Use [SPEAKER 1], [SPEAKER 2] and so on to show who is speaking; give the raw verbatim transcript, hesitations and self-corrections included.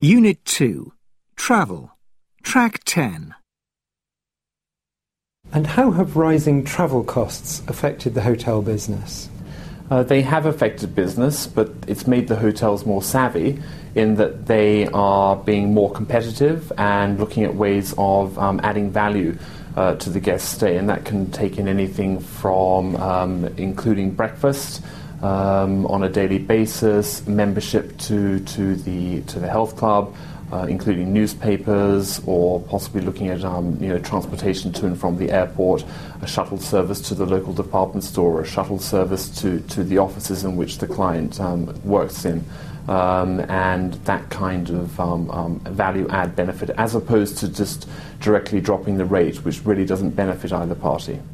[SPEAKER 1] Unit two. Travel. Track ten.
[SPEAKER 2] And how have rising travel costs affected the hotel business?
[SPEAKER 3] Uh, they have affected business, but it's made the hotels more savvy in that they are being more competitive and looking at ways of um, adding value uh, to the guest stay, and that can take in anything from um, including breakfast um, on a daily basis, membership to to the to the health club, uh, including newspapers, or possibly looking at um, you know transportation to and from the airport, a shuttle service to the local department store, or a shuttle service to, to the offices in which the client um, works in. Um, and that kind of um, um, value add benefit, as opposed to just directly dropping the rate, which really doesn't benefit either party.